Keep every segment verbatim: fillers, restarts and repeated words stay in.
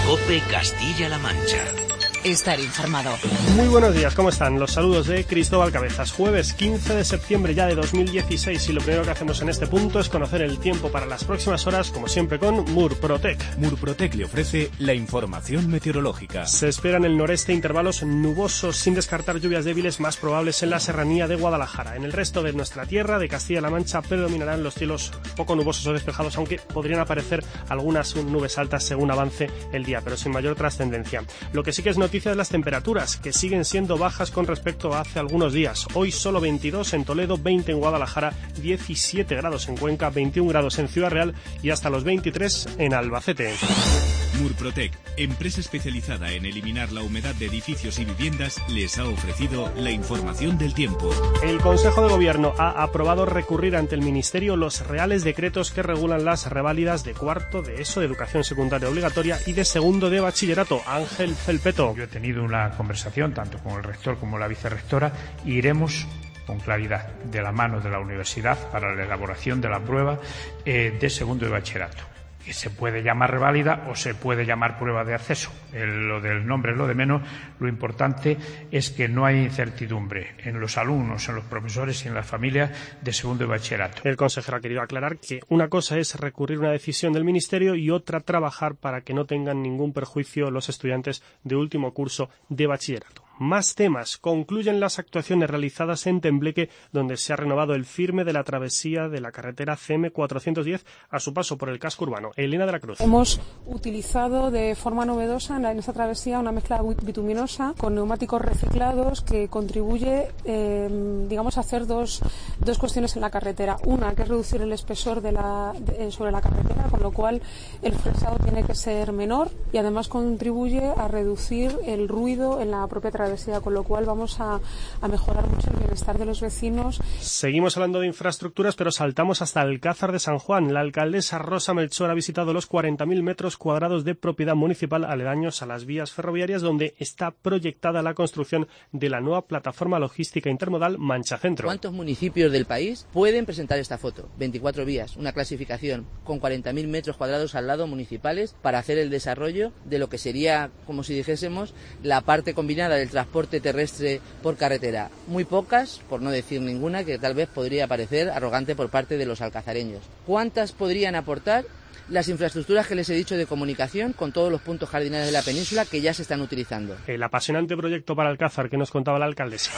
COPE Castilla-La Mancha. Estar informado. Muy buenos días, ¿cómo están? Los saludos de Cristóbal Cabezas. Jueves quince de septiembre ya de dos mil dieciséis y lo primero que hacemos en este punto es conocer el tiempo para las próximas horas, como siempre con Murprotec. Murprotec le ofrece la información meteorológica. Se espera en el noreste intervalos nubosos sin descartar lluvias débiles más probables en la serranía de Guadalajara. En el resto de nuestra tierra, de Castilla-La Mancha, predominarán los cielos poco nubosos o despejados, aunque podrían aparecer algunas nubes altas según avance el día, pero sin mayor trascendencia. Lo que sí que es noticia de las temperaturas, que siguen siendo bajas con respecto a hace algunos días. Hoy solo veintidós en Toledo, veinte en Guadalajara, diecisiete grados en Cuenca, veintiún grados en Ciudad Real y hasta los veintitrés en Albacete. Murprotec, empresa especializada en eliminar la humedad de edificios y viviendas, les ha ofrecido la información del tiempo. El Consejo de Gobierno ha aprobado recurrir ante el Ministerio los reales decretos que regulan las reválidas de cuarto de ESO, de educación secundaria obligatoria, y de segundo de bachillerato. Ángel Felpeto. Yo he tenido una conversación tanto con el rector como la vicerrectora y iremos con claridad de la mano de la universidad para la elaboración de la prueba eh, de segundo de bachillerato. Que se puede llamar reválida o se puede llamar prueba de acceso. El, lo del nombre es lo de menos. Lo importante es que no hay incertidumbre en los alumnos, en los profesores y en las familias de segundo de bachillerato. El consejero ha querido aclarar que una cosa es recurrir a una decisión del Ministerio y otra trabajar para que no tengan ningún perjuicio los estudiantes de último curso de bachillerato. Más temas. Concluyen las actuaciones realizadas en Tembleque, donde se ha renovado el firme de la travesía de la carretera C M cuatrocientos diez a su paso por el casco urbano. Elena de la Cruz. Hemos utilizado de forma novedosa en esta travesía una mezcla bituminosa con neumáticos reciclados que contribuye, eh, digamos, a hacer dos, dos cuestiones en la carretera. Una, que es reducir el espesor de la, de, sobre la carretera, con lo cual el fresado tiene que ser menor, y además contribuye a reducir el ruido en la propia travesía, con lo cual vamos a, a mejorar mucho el bienestar de los vecinos. Seguimos hablando de infraestructuras, pero saltamos hasta Alcázar de San Juan. La alcaldesa Rosa Melchor ha visitado los cuarenta mil metros cuadrados de propiedad municipal aledaños a las vías ferroviarias, donde está proyectada la construcción de la nueva plataforma logística intermodal Mancha Centro. ¿Cuántos municipios del país pueden presentar esta foto? veinticuatro vías, una clasificación con cuarenta mil metros cuadrados al lado municipales para hacer el desarrollo de lo que sería, como si dijésemos, la parte combinada del transporte terrestre por carretera. Muy pocas, por no decir ninguna, que tal vez podría parecer arrogante por parte de los alcazareños. ¿Cuántas podrían aportar las infraestructuras que les he dicho de comunicación con todos los puntos cardinales de la península que ya se están utilizando? El apasionante proyecto para Alcázar que nos contaba la alcaldesa.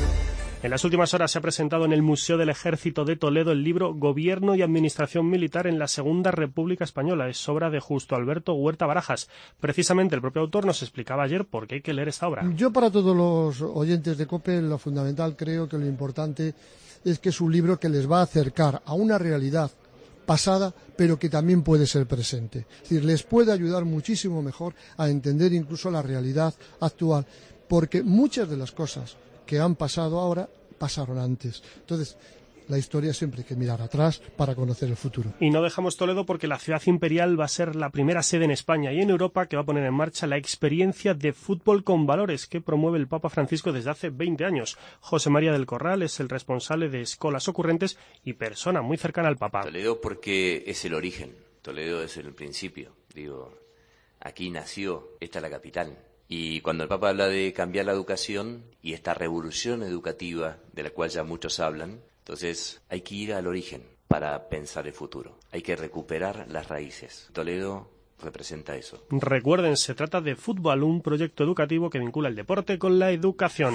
En las últimas horas se ha presentado en el Museo del Ejército de Toledo el libro Gobierno y Administración Militar en la Segunda República Española. Es obra de Justo Alberto Huerta Barajas. Precisamente el propio autor nos explicaba ayer por qué hay que leer esta obra. Yo, para todos los oyentes de COPE, lo fundamental, creo que lo importante es que es un libro que les va a acercar a una realidad pasada, pero que también puede ser presente. Es decir, les puede ayudar muchísimo mejor a entender incluso la realidad actual, porque muchas de las cosas que han pasado ahora pasaron antes. Entonces, la historia siempre hay que mirar atrás para conocer el futuro. Y no dejamos Toledo porque la ciudad imperial va a ser la primera sede en España y en Europa que va a poner en marcha la experiencia de fútbol con valores que promueve el Papa Francisco desde hace veinte años. José María del Corral es el responsable de Escolas Ocurrentes y persona muy cercana al Papa. Toledo porque es el origen, Toledo es el principio. Digo, aquí nació, esta es la capital. Y cuando el Papa habla de cambiar la educación y esta revolución educativa de la cual ya muchos hablan, entonces hay que ir al origen para pensar el futuro. Hay que recuperar las raíces. Toledo representa eso. Recuerden, se trata de Fútbol, un proyecto educativo que vincula el deporte con la educación.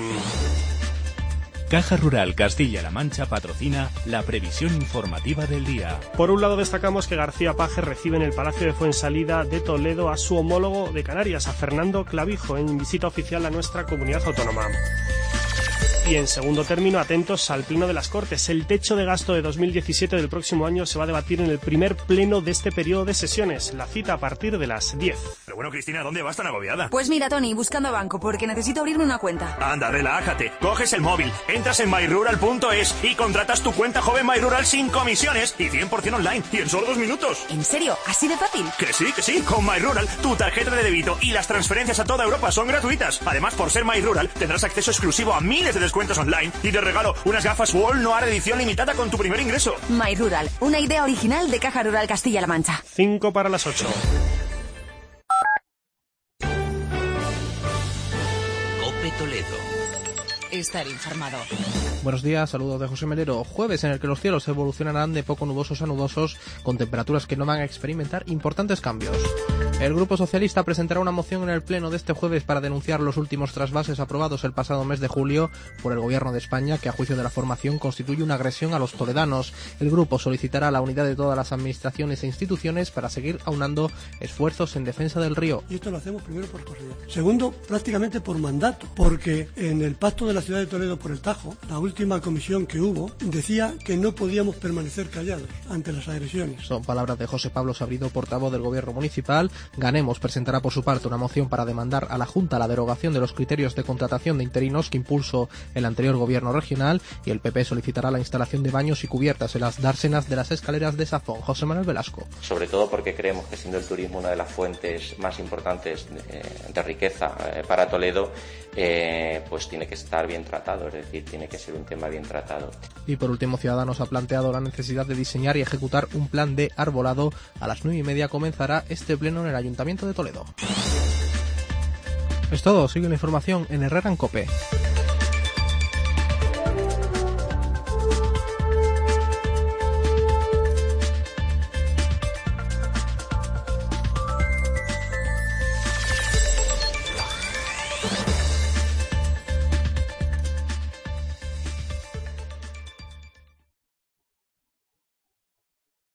Caja Rural Castilla-La Mancha patrocina la previsión informativa del día. Por un lado destacamos que García Paje recibe en el Palacio de Fuensalida de Toledo a su homólogo de Canarias, a Fernando Clavijo, en visita oficial a nuestra comunidad autónoma. Y en segundo término, atentos al Pleno de las Cortes. El techo de gasto de dos mil diecisiete del próximo año se va a debatir en el primer pleno de este periodo de sesiones. La cita a partir de las diez. Pero bueno, Cristina, ¿dónde vas tan agobiada? Pues mira, Tony, buscando banco, porque necesito abrirme una cuenta. Anda, relájate. Coges el móvil, entras en my rural punto es y contratas tu cuenta joven MyRural sin comisiones y cien por ciento online y en solo dos minutos. ¿En serio? ¿Así de fácil? Que sí, que sí. Con MyRural, tu tarjeta de débito y las transferencias a toda Europa son gratuitas. Además, por ser MyRural, tendrás acceso exclusivo a miles de descuentos online y te regalo unas gafas Wall Noir edición limitada con tu primer ingreso. MyRural, una idea original de Caja Rural Castilla-La Mancha. cinco para las ocho. Toledo. Estar informado. Buenos días, saludos de José Melero. Jueves en el que los cielos evolucionarán de poco nubosos a nubosos, con temperaturas que no van a experimentar importantes cambios. El Grupo Socialista presentará una moción en el Pleno de este jueves para denunciar los últimos trasvases aprobados el pasado mes de julio por el Gobierno de España, que a juicio de la formación constituye una agresión a los toledanos. El grupo solicitará la unidad de todas las administraciones e instituciones para seguir aunando esfuerzos en defensa del río. Y esto lo hacemos primero por correa. Segundo, prácticamente por mandato, porque en el pacto de la ciudad de Toledo por el Tajo, la última comisión que hubo, decía que no podíamos permanecer callados ante las agresiones. Son palabras de José Pablo Sabrido, portavoz del Gobierno municipal. Ganemos presentará por su parte una moción para demandar a la Junta la derogación de los criterios de contratación de interinos que impulsó el anterior Gobierno regional, y el P P solicitará la instalación de baños y cubiertas en las dársenas de las escaleras de Safón. José Manuel Velasco. Sobre todo porque creemos que, siendo el turismo una de las fuentes más importantes de, de riqueza eh, para Toledo, eh, pues tiene que estar bien tratado, es decir, tiene que ser un tema bien tratado. Y por último, Ciudadanos ha planteado la necesidad de diseñar y ejecutar un plan de arbolado. A las nueve y media comenzará este pleno en el Ayuntamiento de Toledo. Es todo, sigue la información en Herrera en COPE.